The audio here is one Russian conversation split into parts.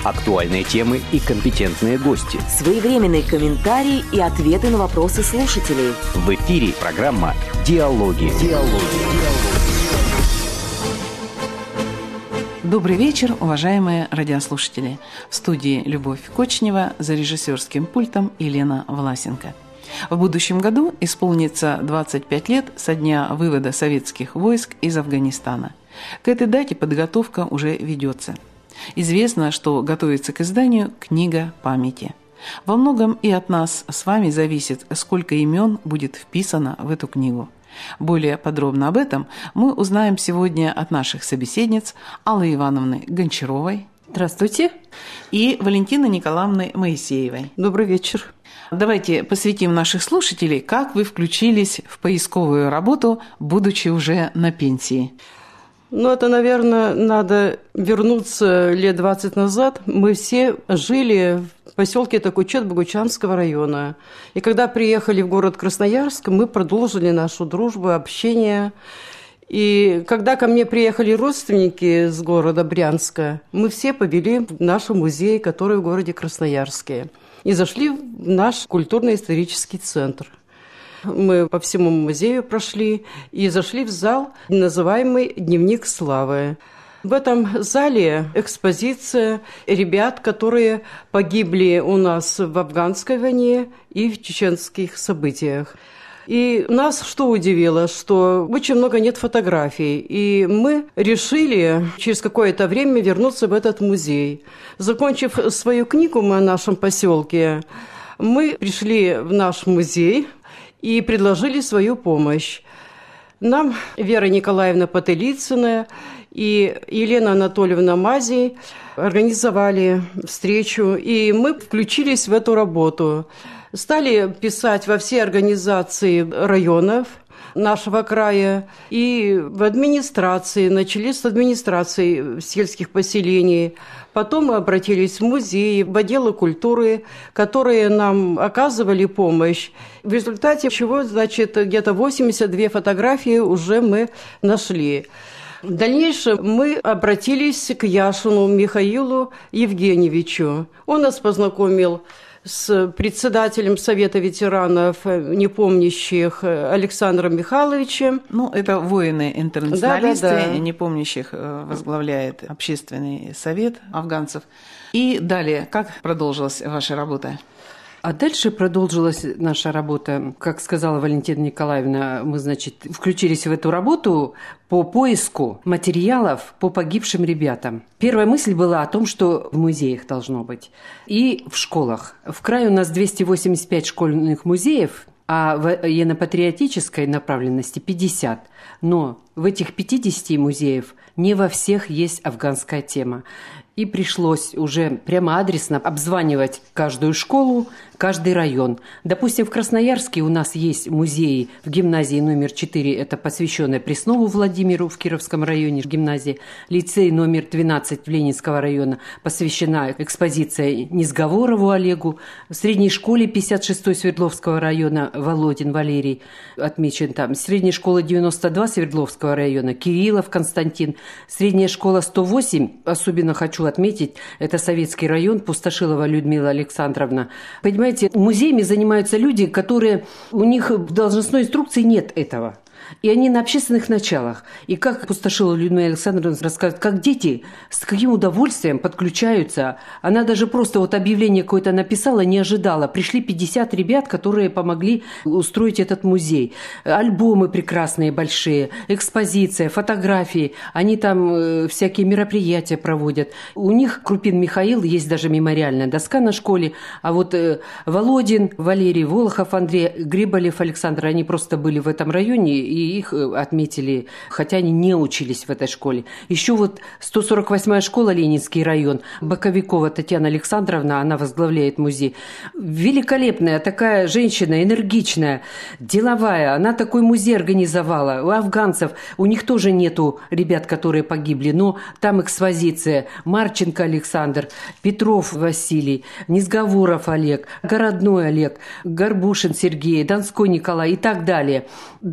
Актуальные темы и компетентные гости. Своевременные комментарии и ответы на вопросы слушателей. В эфире программа «Диалоги». Добрый вечер, уважаемые радиослушатели. В студии Любовь Кочнева, за режиссерским пультом Елена Власенко. В будущем году исполнится 25 лет со дня вывода советских войск из Афганистана. К этой дате подготовка уже ведется. Известно, что готовится к изданию книга памяти. Во многом и от нас с вами зависит, сколько имен будет вписано в эту книгу. Более подробно об этом мы узнаем сегодня от наших собеседниц Аллы Ивановны Гончаровой. Здравствуйте. И Валентины Николаевны Моисеевой. Добрый вечер. Давайте посвятим наших слушателей, как вы включились в поисковую работу, будучи уже на пенсии. Это, наверное, надо вернуться лет 20 назад. Мы все жили в поселке Такучет Богучанского района. И когда приехали в город Красноярск, мы продолжили нашу дружбу, общение. И когда ко мне приехали родственники с города Брянска, мы все повели в наш музей, который в городе Красноярске. И зашли в наш культурно-исторический центр. Мы по всему музею прошли и зашли в зал, называемый «Дневник славы». В этом зале экспозиция ребят, которые погибли у нас в афганской войне и в чеченских событиях. И нас что удивило, что очень много нет фотографий. И мы решили через какое-то время вернуться в этот музей. Закончив свою книгу о нашем поселке, мы пришли в наш музей и предложили свою помощь. Нам Вера Николаевна Потылицына и Елена Анатольевна Мазий организовали встречу, и мы включились в эту работу. Стали писать во все организации районов нашего края и в администрации, начали с администрации сельских поселений. Потом мы обратились в музеи, в отделы культуры, которые нам оказывали помощь. В результате чего, где-то 82 фотографии уже мы нашли. В дальнейшем мы обратились к Яшину Михаилу Евгеньевичу. Он нас познакомил с председателем Совета ветеранов непомнящих Александром Михайловичем. Это воины-интернационалисты, да. Непомнящих возглавляет общественный совет афганцев. И далее, как продолжилась ваша работа? А дальше продолжилась наша работа. Как сказала Валентина Николаевна, мы, включились в эту работу по поиску материалов по погибшим ребятам. Первая мысль была о том, что в музеях должно быть и в школах. В крае у нас 285 школьных музеев, а в военно-патриотической направленности 50. Но в этих 50 музеев не во всех есть афганская тема. И пришлось уже прямо адресно обзванивать каждую школу, каждый район. Допустим, в Красноярске у нас есть музей в гимназии номер 4, это посвященная Преснову Владимиру в Кировском районе гимназии. Лицей номер 12 в Ленинского района посвящена экспозиция Низговорову Олегу. В средней школе 56-й Свердловского района Володин Валерий отмечен там. Средняя школа 92 Свердловского района Кириллов Константин. Средняя школа 108, особенно хочу отметить, это Советский район, Пустошилова Людмила Александровна. Понимаете, музеями занимаются люди, которые, у них в должностной инструкции нет этого. И они на общественных началах. И как Пустошилова Людмила Александровна рассказывает, как дети с каким удовольствием подключаются. Она даже просто объявление какое-то написала, не ожидала. Пришли 50 ребят, которые помогли устроить этот музей. Альбомы прекрасные, большие, экспозиция, фотографии. Они там всякие мероприятия проводят. У них Крупин Михаил, есть даже мемориальная доска на школе. А Володин Валерий, Волохов Андрей, Гриболев Александр, они просто были в этом районе, и их отметили, хотя они не учились в этой школе. Еще 148-я школа, Ленинский район, Боковикова Татьяна Александровна, она возглавляет музей. Великолепная такая женщина, энергичная, деловая. Она такой музей организовала. У афганцев, у них тоже нету ребят, которые погибли, но там экспозиция. Марченко Александр, Петров Василий, Низговоров Олег, Городной Олег, Горбушин Сергей, Донской Николай и так далее. Донской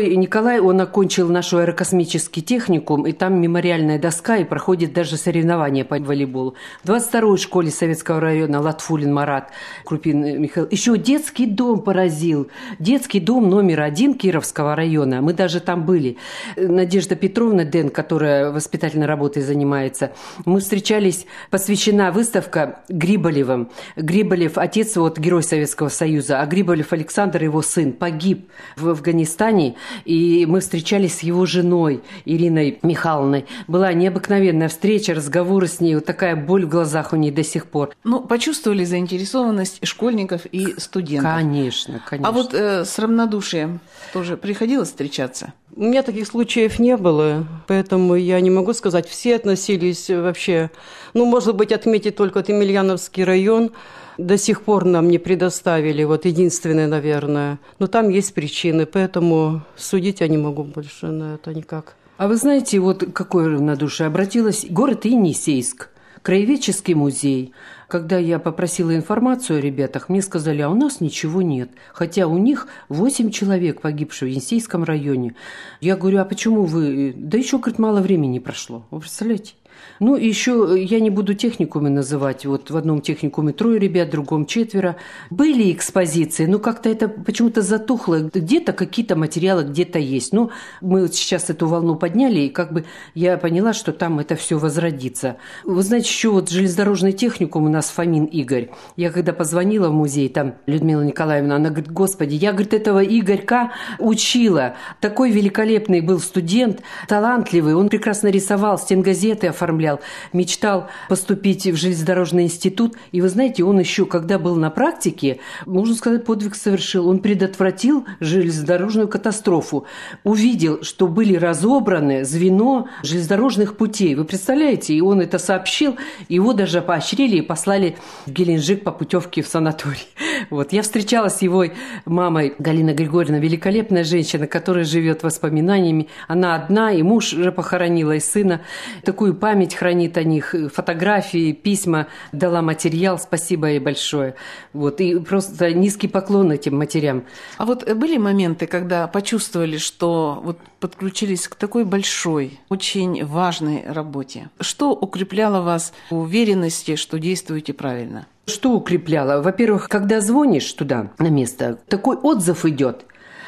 Григорий Николай, он окончил наш аэрокосмический техникум, и там мемориальная доска, и проходит даже соревнования по волейболу. В 22-й школе Советского района Латфулин Марат, Крупин Михаил. Еще детский дом поразил. Детский дом номер 1 Кировского района. Мы даже там были. Надежда Петровна Ден, которая воспитательной работой занимается, мы встречались, посвящена выставка Гриболевым. Гриболев, отец, вот герой Советского Союза, а Гриболев Александр, его сын, погиб в Афганистане, и мы встречались с его женой Ириной Михайловной. Была необыкновенная встреча, разговоры с ней, вот такая боль в глазах у нее до сих пор. Ну, почувствовали заинтересованность школьников и студентов. Конечно, конечно. А вот с равнодушием тоже приходилось встречаться? У меня таких случаев не было, поэтому я не могу сказать, все относились вообще. Ну, может быть, отметить только Емельяновский район. До сих пор нам не предоставили, вот единственное, наверное. Но там есть причины, поэтому судить я не могу больше на это никак. А вы знаете, вот какое равнодушие обратилось город Енисейск, краеведческий музей. Когда я попросила информацию о ребятах, мне сказали, а у нас ничего нет. Хотя у них 8 человек погибших в Енисейском районе. Я говорю, а почему вы? Да еще, говорит, мало времени прошло. Вы представляете? Ну, еще я не буду техникумы называть. Вот в одном техникуме 3 ребят, в другом 4. Были экспозиции, но как-то это почему-то затухло. Где-то какие-то материалы, где-то есть. Но мы вот сейчас эту волну подняли, и как бы я поняла, что там это все возродится. Вы знаете, еще вот железнодорожный техникум у нас Фомин Игорь. Я когда позвонила в музей, там Людмила Николаевна, она говорит, господи, я, говорит, этого Игорька учила. Такой великолепный был студент, талантливый, он прекрасно рисовал, стенгазеты оформлял. Мечтал поступить в железнодорожный институт. И вы знаете, он еще, когда был на практике, можно сказать, подвиг совершил. Он предотвратил железнодорожную катастрофу. Увидел, что были разобраны звено железнодорожных путей. Вы представляете? И он это сообщил. Его даже поощрили и послали в Геленджик по путевке в санаторий. Вот. Я встречалась с его мамой Галина Григорьевна, великолепная женщина, которая живет воспоминаниями. Она одна, и муж уже похоронила, и сына. Такую память хранит о них, фотографии, письма, дала материал, спасибо ей большое. Вот, и просто низкий поклон этим матерям. А вот были моменты, когда почувствовали, что вот подключились к такой большой, очень важной работе? Что укрепляло вас в уверенности, что действуете правильно? Что укрепляло? Во-первых, когда звонишь туда, на место, такой отзыв идет.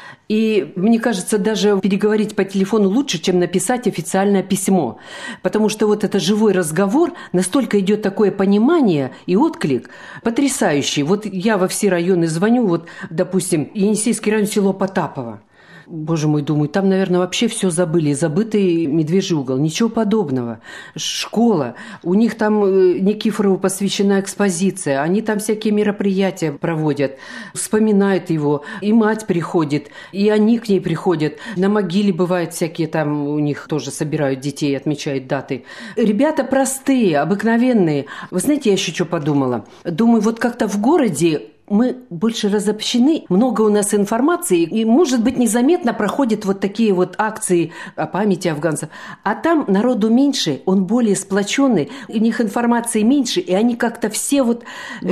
И мне кажется, даже переговорить по телефону лучше, чем написать официальное письмо. Потому что вот это живой разговор, настолько идет такое понимание и отклик потрясающий. Вот я во все районы звоню, вот, допустим, Енисейский район, село Потапово. Боже мой, думаю, там, наверное, вообще все забыли. Забытый медвежий угол. Ничего подобного. Школа. У них там Никифорову посвящена экспозиция. Они там всякие мероприятия проводят. Вспоминают его. И мать приходит. И они к ней приходят. На могиле бывают всякие там, у них тоже собирают детей, отмечают даты. Ребята простые, обыкновенные. Вы знаете, я еще что подумала? Думаю, вот как-то в городе мы больше разобщены, много у нас информации, и, может быть, незаметно проходят вот такие вот акции о памяти афганцев. А там народу меньше, он более сплоченный, у них информации меньше, и они как-то все вот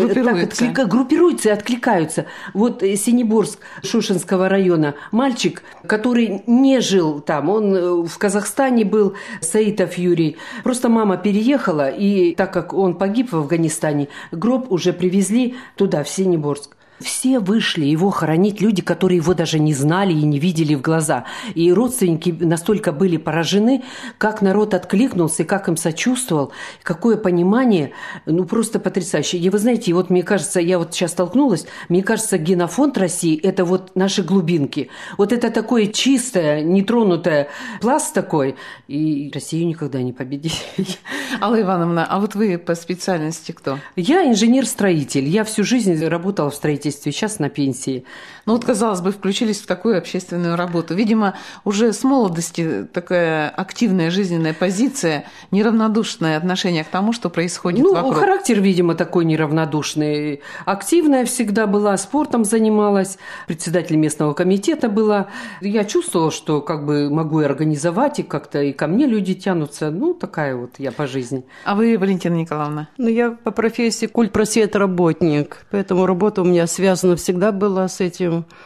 группируются и откликаются. Вот Синеборск Шушенского района, мальчик, который не жил там, он в Казахстане был, Саитов Юрий. Просто мама переехала, и так как он погиб в Афганистане, гроб уже привезли туда, в Синеборск. Все вышли его хоронить, люди, которые его даже не знали и не видели в глаза. И родственники настолько были поражены, как народ откликнулся, как им сочувствовал, какое понимание, ну просто потрясающе. И вы знаете, вот мне кажется, я вот сейчас столкнулась, мне кажется, генофонд России – это вот наши глубинки. Вот это такое чистое, нетронутое пласт такой, и Россию никогда не победить. Алла Ивановна, а вот вы по специальности кто? Я инженер-строитель, я всю жизнь работала в строительстве. Сейчас на пенсии. Ну вот, казалось бы, включились в такую общественную работу. Видимо, уже с молодости такая активная жизненная позиция, неравнодушное отношение к тому, что происходит вокруг. Характер, видимо, такой неравнодушный. Активная всегда была, спортом занималась, председатель местного комитета была. Я чувствовала, что как бы могу и организовать, и как-то и ко мне люди тянутся. Ну, такая вот я по жизни. А вы, Валентина Николаевна? Ну, я по профессии культпросветработник, поэтому работа у меня связана всегда была с этим.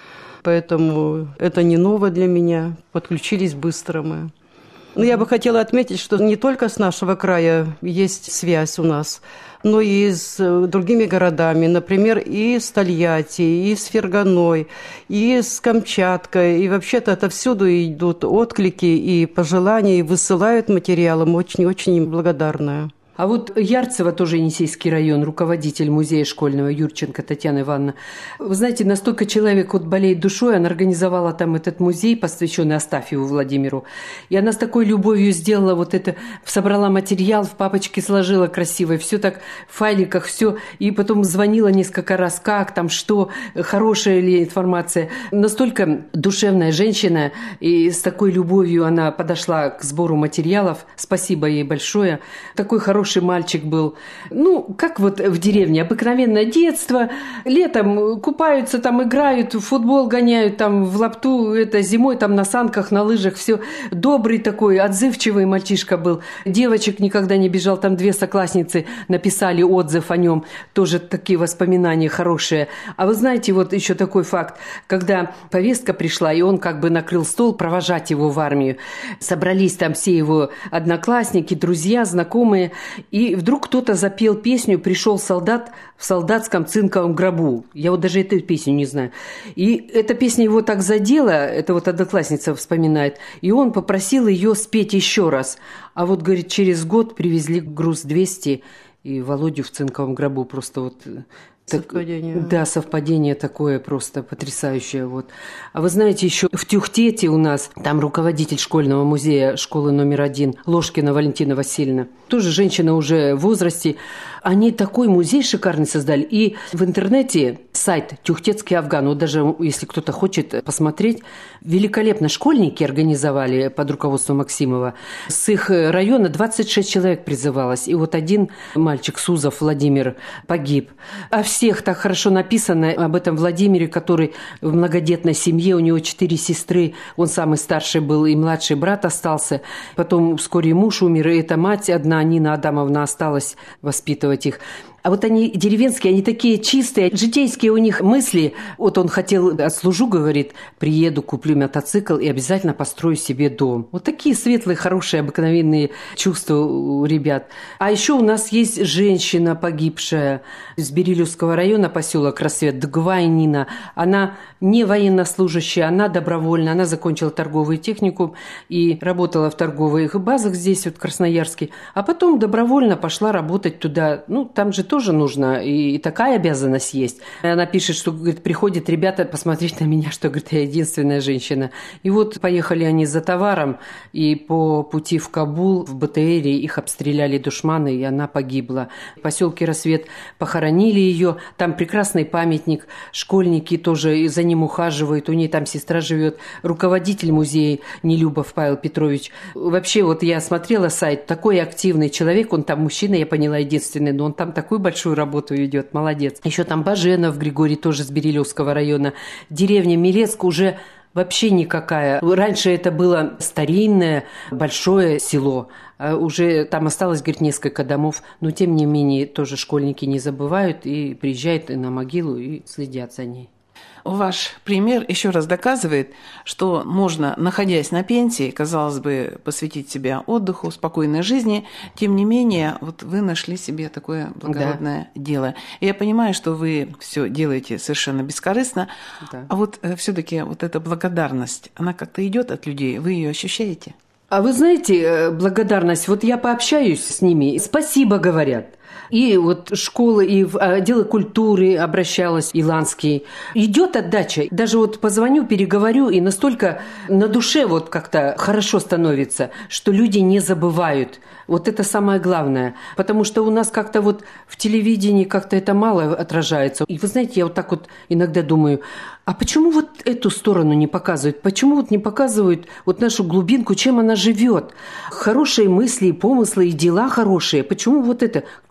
поэтому это не ново для меня. Подключились быстро мы. Но я бы хотела отметить, что не только с нашего края есть связь у нас, но и с другими городами. Например, и с Тольятти, и с Ферганой, и с Камчаткой. И вообще-то отовсюду идут отклики и пожелания, и высылают материалы. Мы очень-очень им благодарны. А вот Ярцево, тоже Енисейский район, руководитель музея школьного Юрченко Татьяна Ивановна. Вы знаете, настолько человек вот болеет душой, она организовала там этот музей, посвященный Астафьеву Владимиру. И она с такой любовью сделала вот это, собрала материал, в папочке сложила красиво, все так в файликах, все. И потом звонила несколько раз, как там, что, хорошая ли информация. Настолько душевная женщина, и с такой любовью она подошла к сбору материалов. Спасибо ей большое. Такой хороший мальчик был. Ну, как вот в деревне, обыкновенное детство. Летом купаются, там играют, в футбол гоняют, там в лапту, это зимой там на санках, на лыжах, все. Добрый такой, отзывчивый мальчишка был. Девочек никогда не бежал, там 2 соклассницы написали отзыв о нем. Тоже такие воспоминания хорошие. А вы знаете, вот еще такой факт, когда повестка пришла, и он как бы накрыл стол провожать его в армию. Собрались там все его одноклассники, друзья, знакомые. И вдруг кто-то запел песню «Пришел солдат в солдатском цинковом гробу». Я вот даже эту песню не знаю. И эта песня его так задела, это вот одноклассница вспоминает, и он попросил ее спеть еще раз. А вот, говорит, через год привезли груз 200, и Володю в цинковом гробу просто вот... Совпадение. Да, совпадение такое просто потрясающее. Вот. А вы знаете, еще в Тюхтете у нас, там руководитель школьного музея школы номер 1, Ложкина Валентина Васильевна, тоже женщина уже в возрасте. Они такой музей шикарный создали. И в интернете сайт «Тюхтетский Афган», вот даже если кто-то хочет посмотреть, великолепно школьники организовали под руководством Максимова. С их района 26 человек призывалось. И вот один мальчик, Сузов Владимир, погиб. А всех так хорошо написано об этом Владимире, который в многодетной семье, у него 4 сестры, он самый старший был, и младший брат остался. Потом вскоре муж умер, и эта мать одна, Нина Адамовна, осталась воспитывать их. А вот они деревенские, они такие чистые, житейские у них мысли. Вот он хотел, отслужу, говорит, приеду, куплю мотоцикл и обязательно построю себе дом. Вот такие светлые, хорошие, обыкновенные чувства у ребят. А еще у нас есть женщина погибшая из Берилевского района, поселок Рассвет, Дгвай Нина. Она не военнослужащая, она добровольно, она закончила торговый техникум и работала в торговых базах здесь, вот в Красноярске. А потом добровольно пошла работать туда, ну, там же тоже нужно, и такая обязанность есть. Она пишет, что, говорит, приходят ребята посмотреть на меня, что, говорит, я единственная женщина. И вот поехали они за товаром, и по пути в Кабул, в БТРе, их обстреляли душманы, и она погибла. В поселке Рассвет похоронили ее, там прекрасный памятник, школьники тоже за ним ухаживают, у нее там сестра живет, руководитель музея Нелюбов Павел Петрович. Вообще, вот я смотрела сайт, такой активный человек, он там мужчина, я поняла, единственный, но он там такой большую работу ведет, молодец. Еще там Баженов Григорий, тоже с Берилевского района. Деревня Милецк уже вообще никакая. Раньше это было старинное, большое село. Уже там осталось, говорит, несколько домов. Но, тем не менее, тоже школьники не забывают и приезжают и на могилу и следят за ней. Ваш пример еще раз доказывает, что можно, находясь на пенсии, казалось бы, посвятить себя отдыху, спокойной жизни, тем не менее, вот вы нашли себе такое благородное дело. И я понимаю, что вы все делаете совершенно бескорыстно, а вот все-таки вот эта благодарность, она как-то идет от людей, вы ее ощущаете? А вы знаете, благодарность, вот я пообщаюсь с ними, спасибо говорят. И вот школы, и в отделы культуры обращалась, Иланский. Идет отдача. Даже вот позвоню, переговорю, и настолько на душе вот как-то хорошо становится, что люди не забывают. Вот это самое главное. Потому что у нас как-то вот в телевидении как-то это мало отражается. И вы знаете, я вот так вот иногда думаю, а почему вот эту сторону не показывают? Почему вот не показывают вот нашу глубинку, чем она живет? Хорошие мысли, помыслы и дела хорошие. Почему вот это?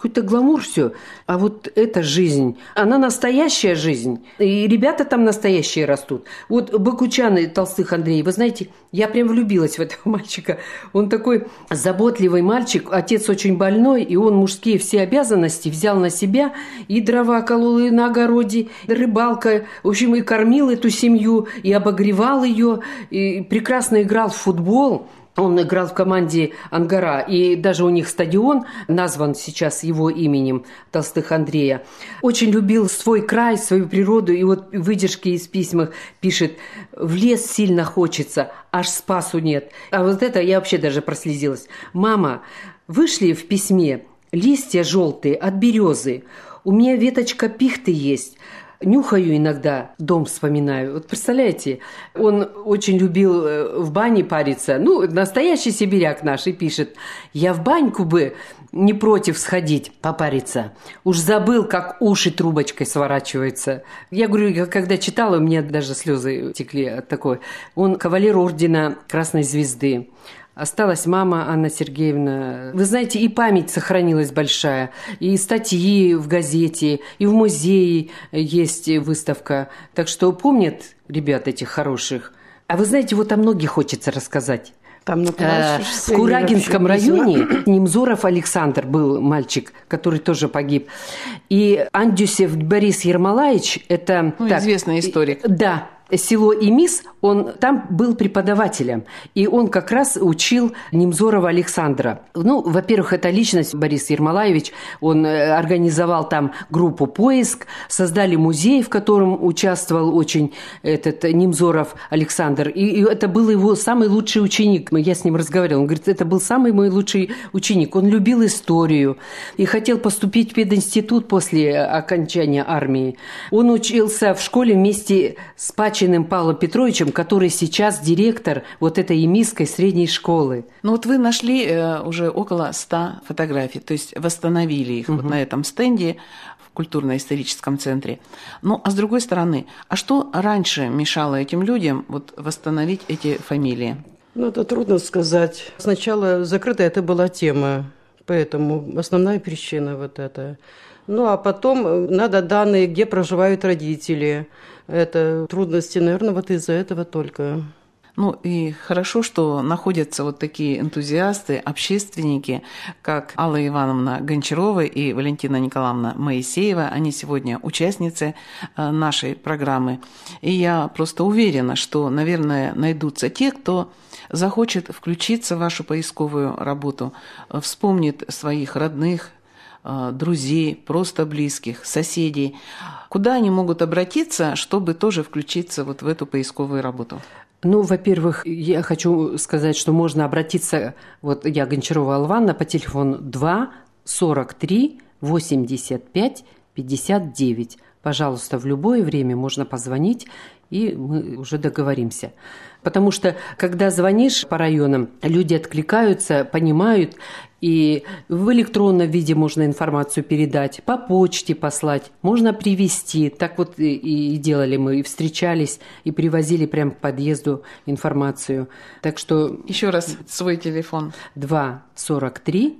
какой-то гламур все. А вот эта жизнь, она настоящая жизнь. И ребята там настоящие растут. Вот Бакучан и Толстых Андрей, вы знаете, я прям влюбилась в этого мальчика. Он такой заботливый мальчик, отец очень больной, и он мужские все обязанности взял на себя. И дрова колол, и на огороде, и рыбалка. В общем, и кормил эту семью, и обогревал ее, и прекрасно играл в футбол. Он играл в команде «Ангара», и даже у них стадион назван сейчас его именем, Толстых Андрея. Очень любил свой край, свою природу, и вот выдержки из письма пишет: «В лес сильно хочется, аж спасу нет». А вот это я вообще даже прослезилась. «Мама, вышли в письме листья желтые от березы, у меня веточка пихты есть». Нюхаю иногда, дом вспоминаю. Вот представляете, он очень любил в бане париться. Ну, настоящий сибиряк наш, и пишет: «Я в баньку бы не против сходить попариться. Уж забыл, как уши трубочкой сворачиваются». Я говорю, когда читала, у меня даже слезы текли от такой. Он кавалер ордена Красной Звезды. Осталась мама Анна Сергеевна. Вы знаете, и память сохранилась большая, и статьи в газете, и в музее есть выставка. Так что помнят ребят этих хороших. А вы знаете, вот о многих хочется рассказать. Там в Курагинском районе Немзоров Александр был мальчик, который тоже погиб. И Андюсев Борис Ермолаевич, это... известный историк. Да. Село Имис, он там был преподавателем, и он как раз учил Немзорова Александра. Ну, во-первых, это личность Борис Ермолаевич, он организовал там группу «Поиск», создали музей, в котором участвовал очень этот Немзоров Александр, и это был его самый лучший ученик. Я с ним разговаривала, он говорит, это был самый мой лучший ученик, он любил историю и хотел поступить в пединститут после окончания армии. Он учился в школе вместе с Пачиным Павлом Петровичем, который сейчас директор вот этой Имисской средней школы. Ну вот вы нашли уже около 100 фотографий, то есть восстановили их вот на этом стенде в культурно-историческом центре. Ну, а с другой стороны, а что раньше мешало этим людям вот восстановить эти фамилии? Ну, это трудно сказать. Сначала закрытая это была тема, поэтому основная причина вот эта. Ну, а потом надо данные, где проживают родители. Это трудности, наверное, вот из-за этого только. Ну и хорошо, что находятся вот такие энтузиасты, общественники, как Алла Ивановна Гончарова и Валентина Николаевна Моисеева. Они сегодня участницы нашей программы. И я просто уверена, что, наверное, найдутся те, кто захочет включиться в вашу поисковую работу, вспомнит своих родных, друзей, просто близких, соседей. Куда они могут обратиться, чтобы тоже включиться вот в эту поисковую работу? Ну, во-первых, я хочу сказать, что можно обратиться, вот я Гончарова Алла Ивановна, по телефону 2 43 85 59. Пожалуйста, в любое время можно позвонить, и мы уже договоримся. Потому что, когда звонишь по районам, люди откликаются, понимают, и в электронном виде можно информацию передать, по почте послать, можно привезти. Так вот и делали мы, и встречались, и привозили прямо к подъезду информацию. Так что... Еще раз свой телефон. 2 43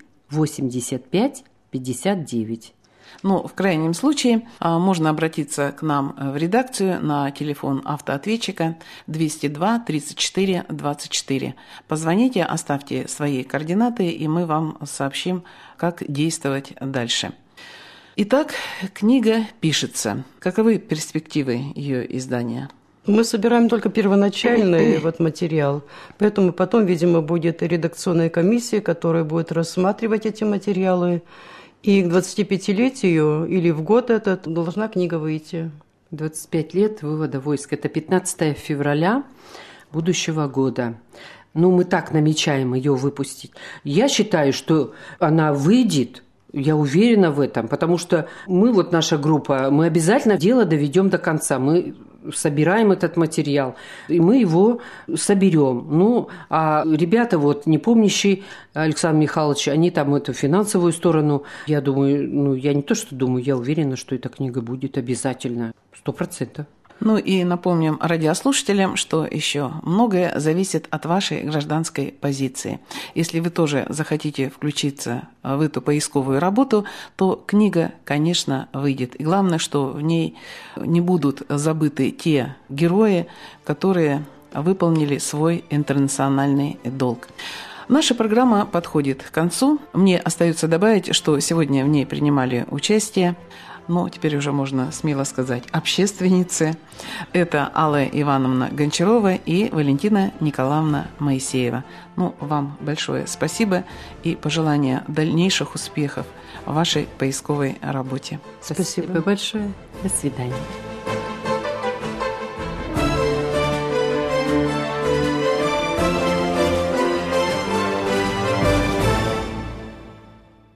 85 59. Ну, в крайнем случае, можно обратиться к нам в редакцию на телефон автоответчика 202 34 24. Позвоните, оставьте свои координаты, и мы вам сообщим, как действовать дальше. Итак, книга пишется. Каковы перспективы ее издания? Мы собираем только первоначальный материал, поэтому потом, видимо, будет редакционная комиссия, которая будет рассматривать эти материалы. И к 25-летию или в год этот должна книга выйти. 25 лет вывода войск. Это 15 февраля будущего года. Ну, мы так намечаем ее выпустить. Я считаю, что она выйдет. Я уверена в этом, потому что мы, вот наша группа, мы обязательно дело доведем до конца. Мы собираем этот материал, и мы его соберем. Ну, а ребята, вот, не помнящие Александр Михайлович, они там эту финансовую сторону, я думаю, ну, я не то что думаю, я уверена, что эта книга будет обязательно, 100%. Ну и напомним радиослушателям, что еще многое зависит от вашей гражданской позиции. Если вы тоже захотите включиться в эту поисковую работу, то книга, конечно, выйдет. И главное, что в ней не будут забыты те герои, которые выполнили свой интернациональный долг. Наша программа подходит к концу. Мне остается добавить, что сегодня в ней принимали участие, но теперь уже можно смело сказать, общественницы. Это Алла Ивановна Гончарова и Валентина Николаевна Моисеева. Вам большое спасибо и пожелания дальнейших успехов в вашей поисковой работе. Спасибо большое. До свидания.